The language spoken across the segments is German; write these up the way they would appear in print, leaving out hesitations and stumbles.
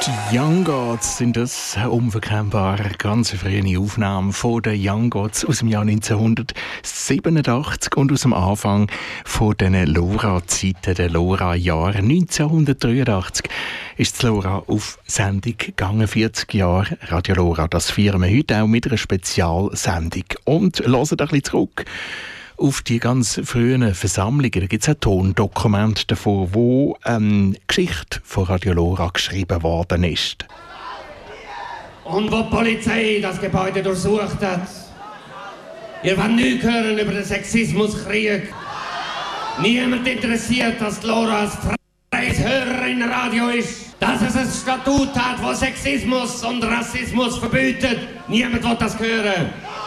Die Young Gods sind das unverkennbar ganz frühe Aufnahme von den Young Gods aus dem Jahr 1987 und aus dem Anfang von den Lora-Zeiten, den Lora-Jahren. 1983 ist Lora auf Sendung gegangen, 40 Jahre Radio Lora. Das feiern wir heute auch mit einer Spezialsendung. Und hören ein bisschen zurück auf die ganz frühen Versammlungen. Da gibt es ein Tondokument davon, wo die Geschichte von Radio Lora geschrieben worden ist. Und wo die Polizei das Gebäude durchsucht hat, ihr wollt nichts hören über den Sexismuskrieg. Niemand interessiert, dass Lora als freies Hörerinnenradio ist. Dass es ein Statut hat, das Sexismus und Rassismus verbietet. Niemand will das hören.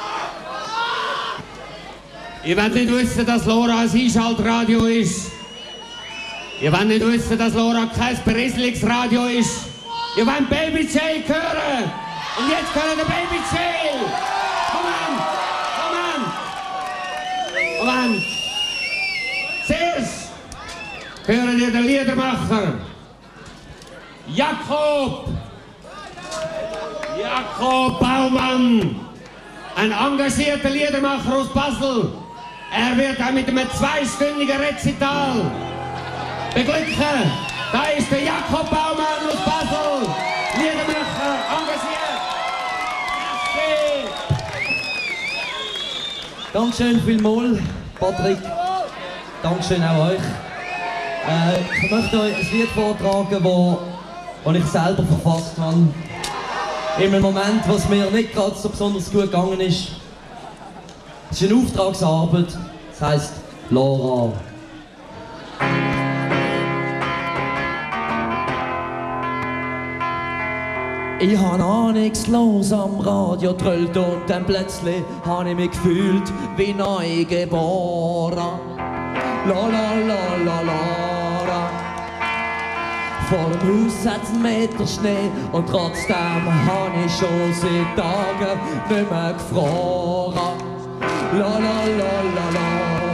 Ihr wollt nicht wissen, dass Lora ein Einschaltradio ist. Ihr wollt nicht wissen, dass Lora kein Berieselungsradio ist. Ihr wollt Baby Jail hören. Und jetzt hören wir Baby Jail. Moment. Zuerst hören ihr den Liedermacher. Jakob Baumann. Ein engagierter Liedermacher aus Basel. Er wird auch mit einem 2-stündigen Rezital beglücken. Da ist der Jakob Baumann aus Basel. Liedermacher, engagiert. Merci. Dankeschön vielmals, Patrick. Dankeschön auch euch. Ich möchte euch ein Lied vortragen, das ich selber verfasst habe. In einem Moment, was mir nicht gerade so besonders gut gegangen ist. Es ist eine Auftragsarbeit, das heisst Lora. Ich han ahnungslos am Radio tröllt und dann plötzlich han ich mich gefühlt wie neugeboren. La la la la la. Vor dem Haus hat's 1 Meter Schnee und trotzdem han ich schon seit Tagen nicht mehr gefroren. La la la la la.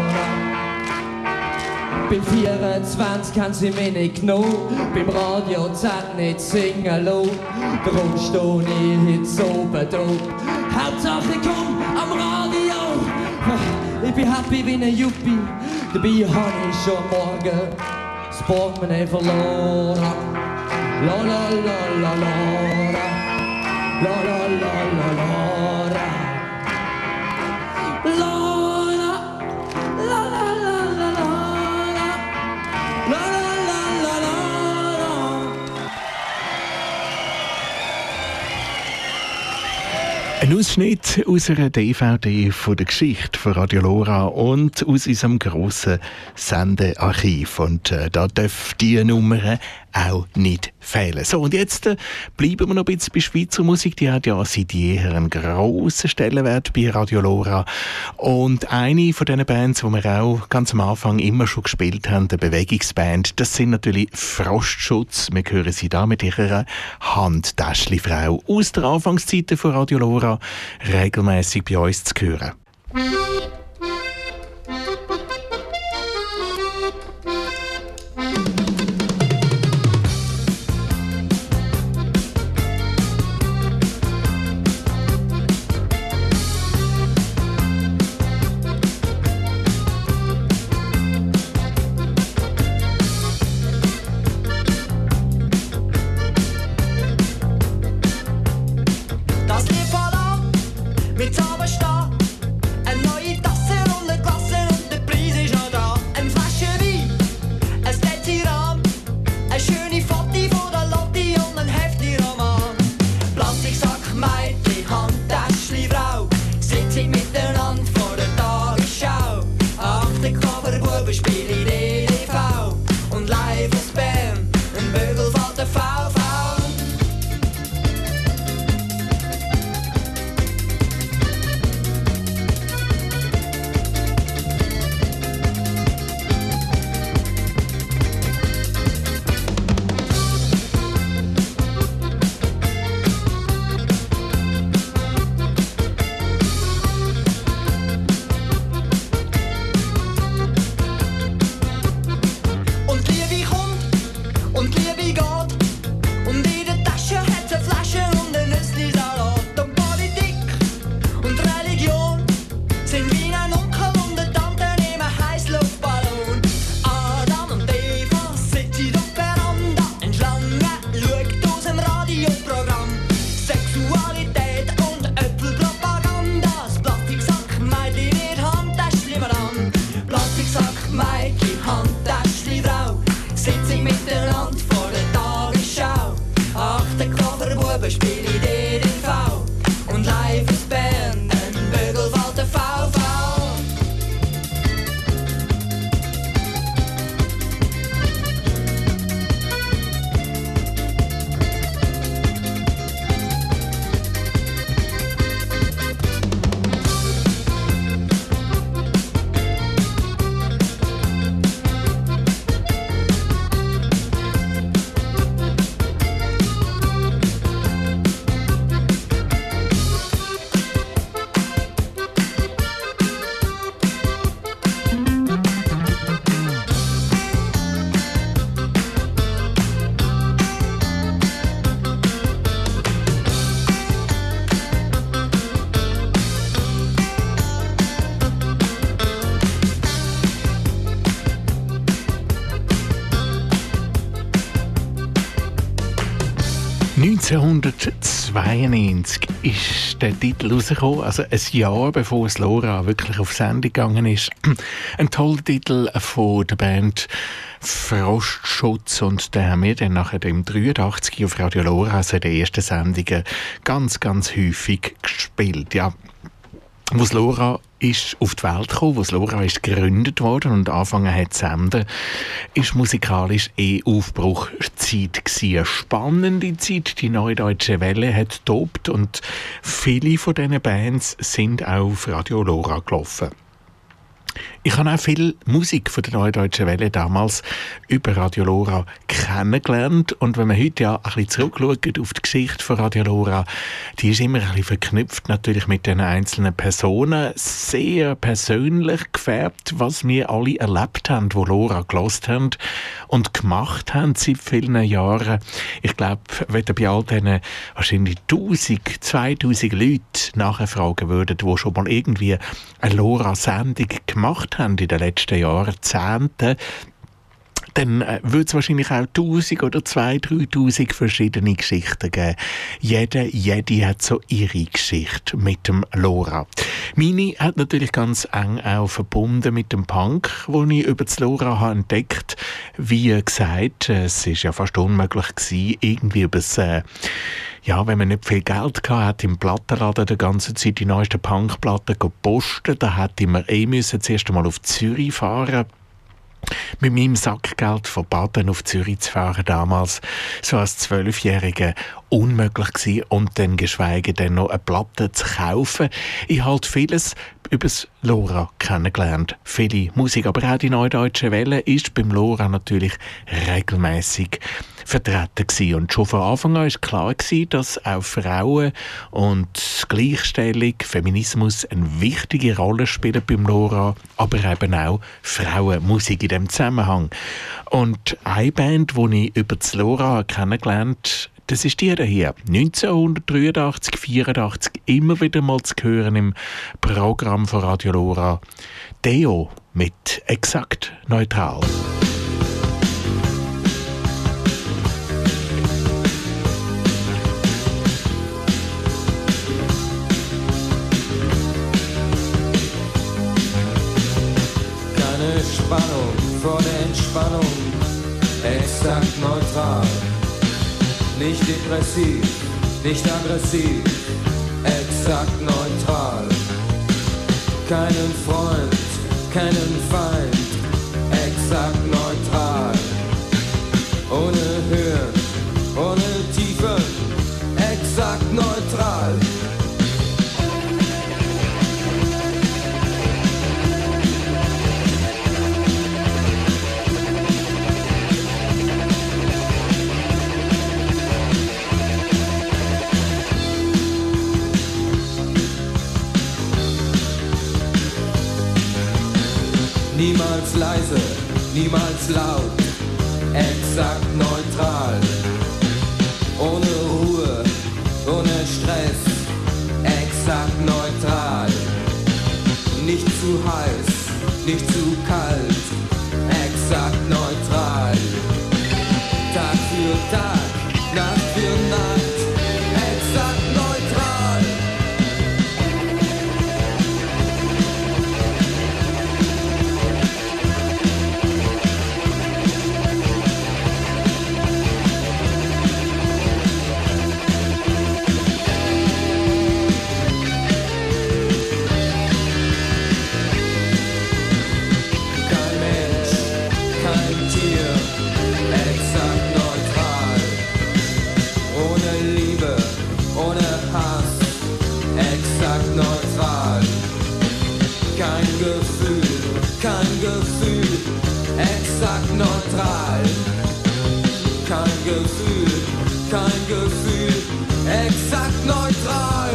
Bin 24, haben sie mich nicht genommen, beim Radio Z nicht singen lassen. Darum steh ich jetzt oben da. Hauptsache ich komm am Radio. Ich bin happy wie ein Juppie, dabei han ich schon morgen das Portemonnaie verloren. La la la la la. La la la la la. Ein Ausschnitt aus einer DVD von der Geschichte von Radio Lora und aus unserem grossen Sendearchiv. Und da dürfen die Nummern auch nicht fehlen. So, und jetzt bleiben wir noch ein bisschen bei Schweizer Musik. Die hat ja seit jeher einen grossen Stellenwert bei Radio Lora. Und eine von diesen Bands, die wir auch ganz am Anfang immer schon gespielt haben, die Bewegungsband, das sind natürlich Frostschutz. Wir hören sie da mit ihrer Handtäschli-Frau aus der Anfangszeiten von Radio Lora regelmäßig bei uns zu hören. Das Lied voll an, mit Zauberstab, eine neue Tasse. 1992 ist der Titel rausgekommen, also ein Jahr bevor es Lora wirklich auf Sendung gegangen ist. Ein toller Titel von der Band Frostschutz, und den haben wir dann nachher im 83 auf Radio Lora, also in den ersten Sendungen, ganz, ganz häufig gespielt. Ja, wo das Lora ist auf die Welt gekommen, wo das Lora ist gegründet worden und angefangen hat zu senden, ist musikalisch Aufbruchzeit gewesen. Eine spannende Zeit. Die Neue Deutsche Welle hat tobt und viele von diesen Bands sind auch auf Radio Lora gelaufen. Ich habe auch viel Musik von der Neuen Deutschen Welle damals über Radio Lora kennengelernt. Und wenn man heute ja ein bisschen zurückschaut auf die Geschichte von Radio Lora, die ist immer ein bisschen verknüpft natürlich mit den einzelnen Personen, sehr persönlich gefärbt, was wir alle erlebt haben, wo Lora gehört haben und gemacht haben seit vielen Jahren. Ich glaube, wenn ihr bei all diesen wahrscheinlich 1000, 2000 Leute nachfragen würdet, die schon mal irgendwie eine Lora-Sendung gemacht haben in den letzten Jahrzehnten, dann würde es wahrscheinlich auch 1000 oder 2000, 3000 verschiedene Geschichten geben. Jede hat so ihre Geschichte mit dem Lora. Meine hat natürlich ganz eng auch verbunden mit dem Punk, den ich über das Lora habe entdeckt. Wie gesagt, es ist ja fast unmöglich gewesen, irgendwie über das wenn man nicht viel Geld hatte, im Plattenladen die ganze Zeit die neuesten Punkplatten posten, da hätte man zuerst einmal auf Zürich fahren. Mit meinem Sackgeld von Baden auf Zürich zu fahren, damals so als 12-Jähriger unmöglich gewesen, und dann geschweige denn noch eine Platte zu kaufen. Ich habe vieles über das Lora kennengelernt. Viele Musik, aber auch die Neue Deutsche Welle ist beim Lora natürlich regelmäßig vertreten gewesen. Und schon von Anfang an war klar gewesen, dass auch Frauen und Gleichstellung, Feminismus eine wichtige Rolle spielen beim Lora, aber eben auch Frauenmusik in diesem Zusammenhang. Und eine Band, die ich über das Lora kennengelernt habe, das ist die hier. 1983, 84 immer wieder mal zu hören im Programm von Radio Lora. Deo mit Exakt Neutral. Keine Spannung vor der Entspannung, exakt neutral. Nicht depressiv, nicht aggressiv, exakt neutral. Keinen Freund, keinen Feind, exakt neutral. Ohne Höhen, ohne Tiefen, exakt neutral. Niemals leise, niemals laut, exakt neutral. Ohne Ruhe, ohne Stress, exakt neutral. Nicht zu heiß, nicht zu kalt, exakt neutral. Tag für Tag, Nacht für Nacht, exakt neutral. Exakt neutral. Kein Gefühl, exakt neutral.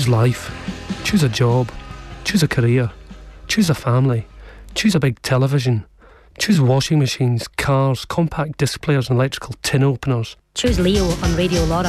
Choose life. Choose a job. Choose a career. Choose a family. Choose a big television. Choose washing machines, cars, compact disc players and electrical tin openers. Choose Leo on Radio Laura.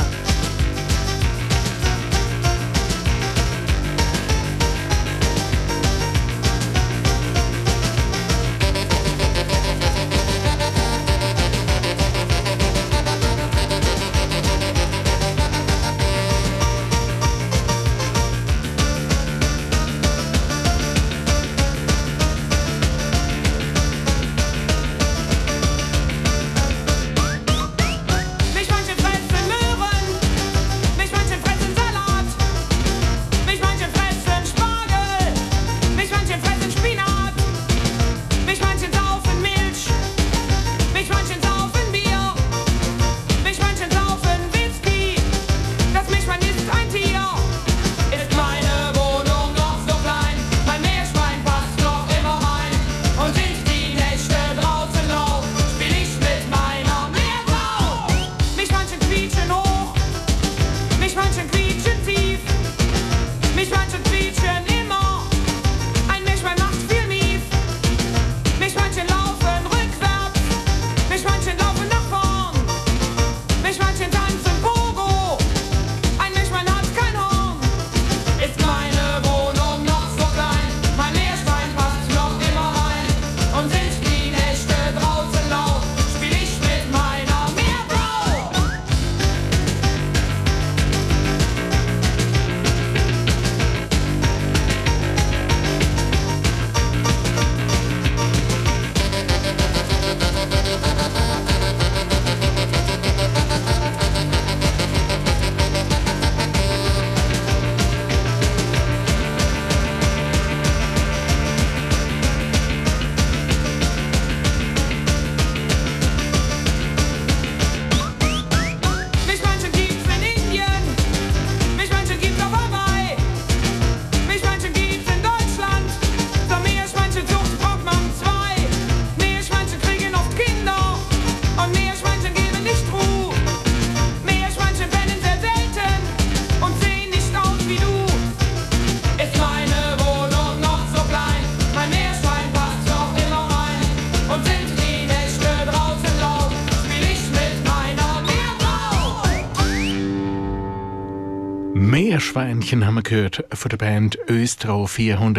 Meerschweinchen haben wir gehört von der Band Östro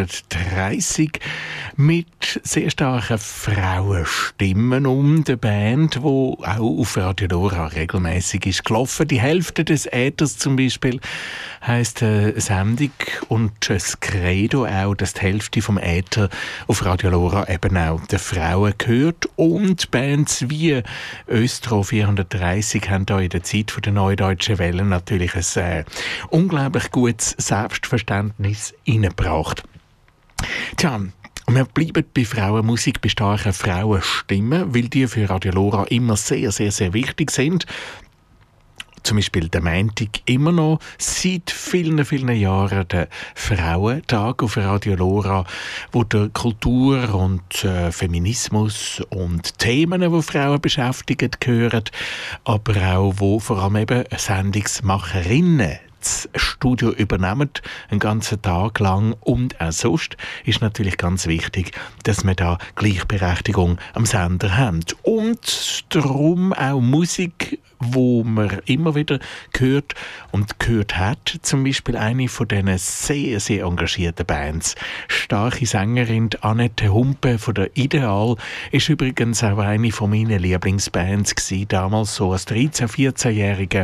430 mit sehr starken Frauenstimmen der Band, die auch auf Radio Laura regelmäßig ist gelaufen. Die Hälfte des Äthers zum Beispiel heisst Sendung und das Credo auch, dass die Hälfte vom Äther auf Radio Laura eben auch den Frauen gehört. Und Bands wie Östro 430 haben da in der Zeit der Neudeutschen Welle natürlich ein unglaublich gutes Selbstverständnis hineingebracht. Tja, wir bleiben bei Frauenmusik, bei starken Frauenstimmen, weil die für Radio Laura immer sehr, sehr, sehr wichtig sind. Zum Beispiel der Montag immer noch seit vielen, vielen Jahren der Frauentag auf Radio Laura, wo der Kultur und Feminismus und Themen, die Frauen beschäftigen, gehören, aber auch wo vor allem eben Sendungsmacherinnen das Studio übernehmen, einen ganzen Tag lang. Und auch sonst ist natürlich ganz wichtig, dass wir da Gleichberechtigung am Sender haben. Und darum auch Musik, wo man immer wieder gehört und gehört hat. Zum Beispiel eine von diesen sehr, sehr engagierten Bands. Starke Sängerin Annette Humpe von der Ideal ist übrigens auch eine von meinen Lieblingsbands gewesen, damals so als 13-, 14-Jährige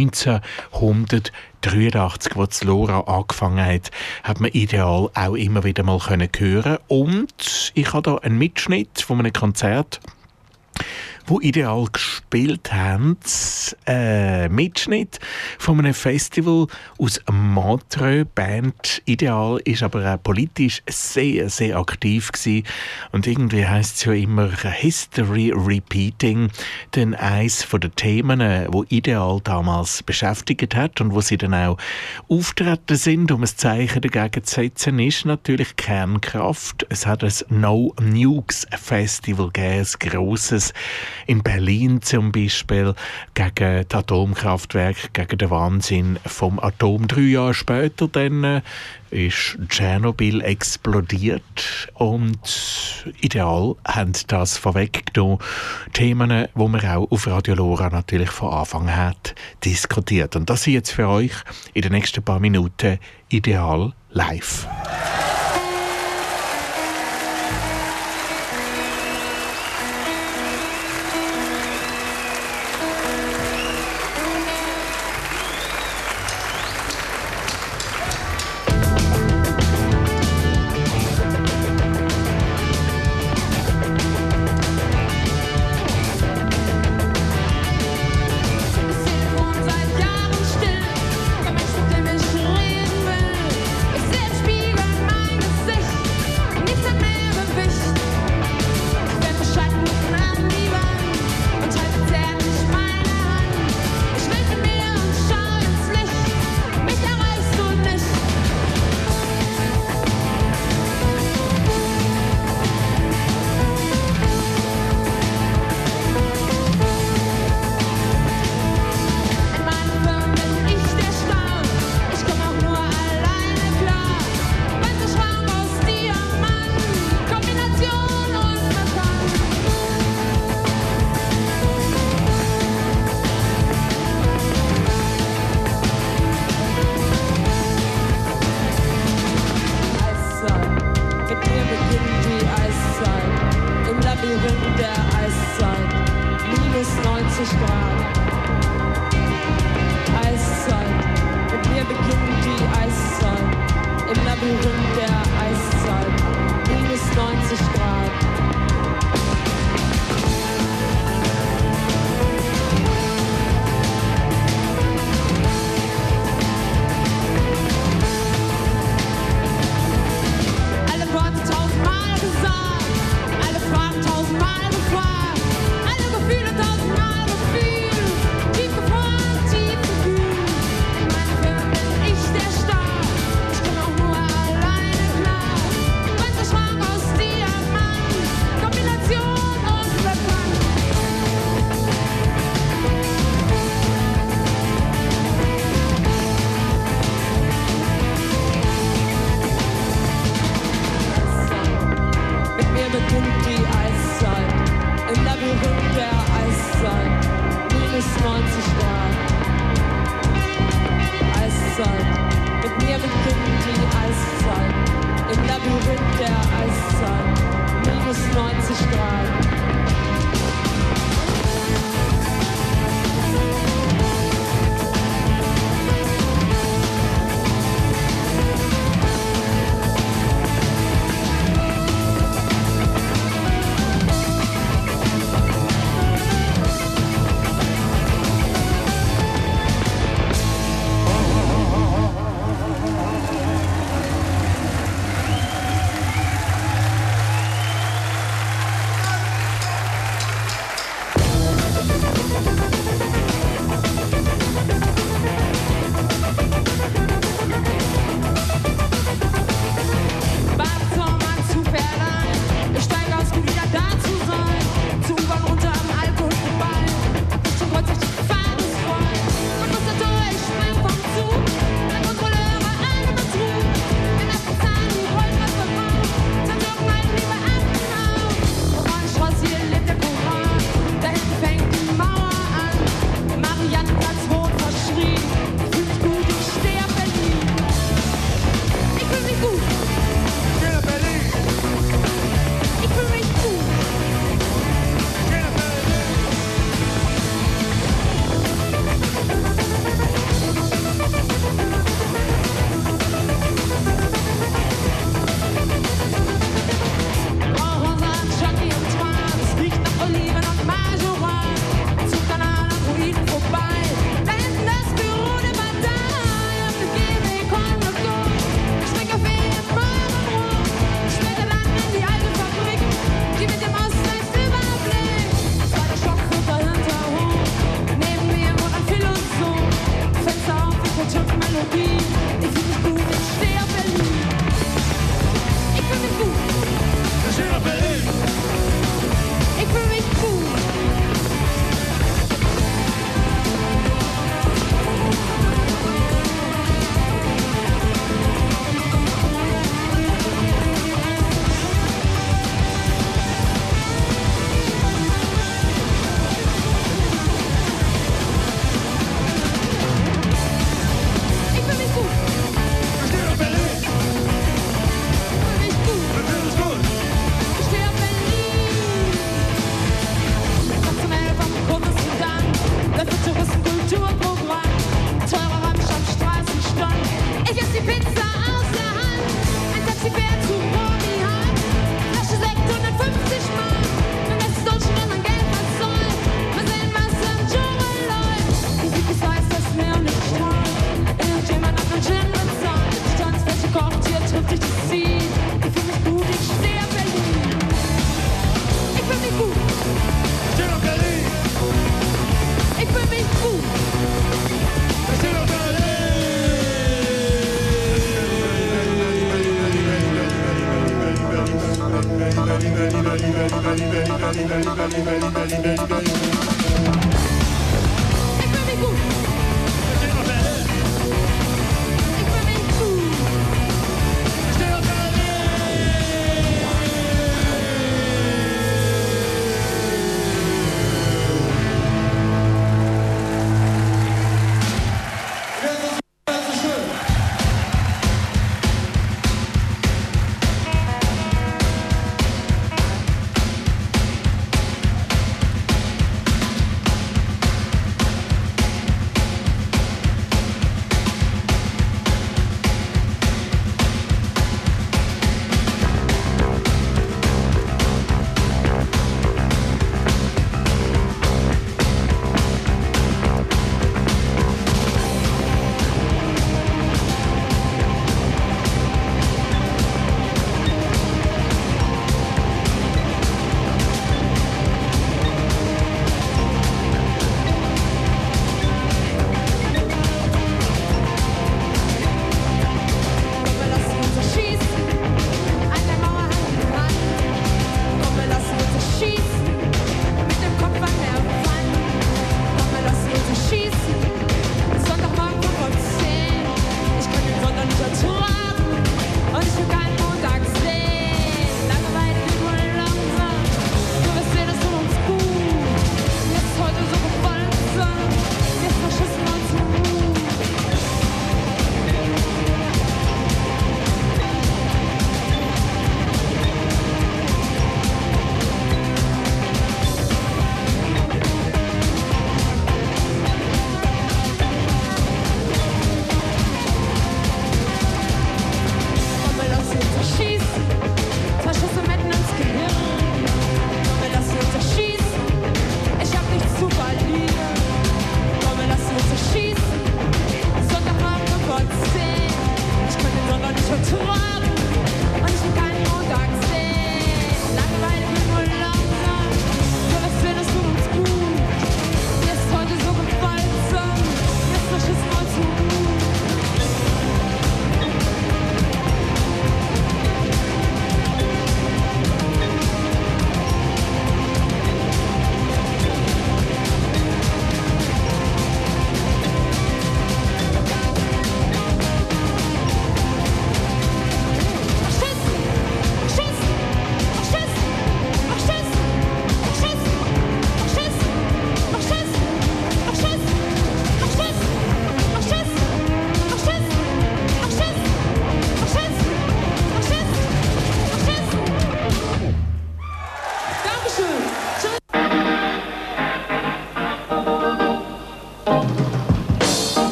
1983, wo das Laura angefangen hat man Ideal auch immer wieder mal hören. Und ich habe da einen Mitschnitt von einem Konzert, wo Ideal gespielt haben, Mitschnitt von einem Festival aus Montreux. Band Ideal ist aber auch politisch sehr, sehr aktiv gewesen. Und irgendwie heisst es ja immer History Repeating, denn eins von den Themen, wo Ideal damals beschäftigt hat und wo sie dann auch auftreten sind, um ein Zeichen dagegen zu setzen, ist natürlich Kernkraft. Es hat ein No Nukes Festival gegeben, ein grosses in Berlin zum Beispiel gegen das Atomkraftwerk, gegen den Wahnsinn vom Atom. 3 Jahre später dann ist Tschernobyl explodiert und Ideal haben das vorweggenommen. Themen, die man auch auf Radio Lora natürlich von Anfang an hat diskutiert. Und das sind jetzt für euch in den nächsten paar Minuten Ideal live. Ik ben weer cool.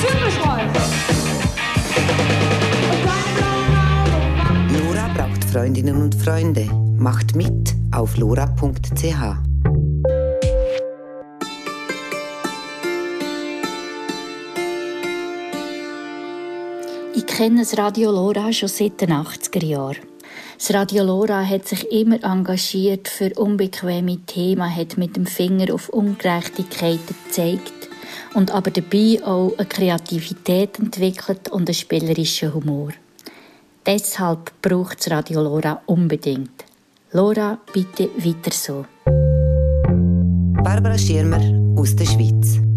Lora braucht Freundinnen und Freunde. Macht mit auf lora.ch. Ich kenne das Radio Lora schon seit den 80er Jahren. Das Radio Lora hat sich immer engagiert für unbequeme Themen, hat mit dem Finger auf Ungerechtigkeiten gezeigt und aber dabei auch eine Kreativität entwickelt und einen spielerischen Humor. Deshalb braucht das Radio Lora unbedingt. Lora, bitte weiter so. Barbara Schirmer aus der Schweiz.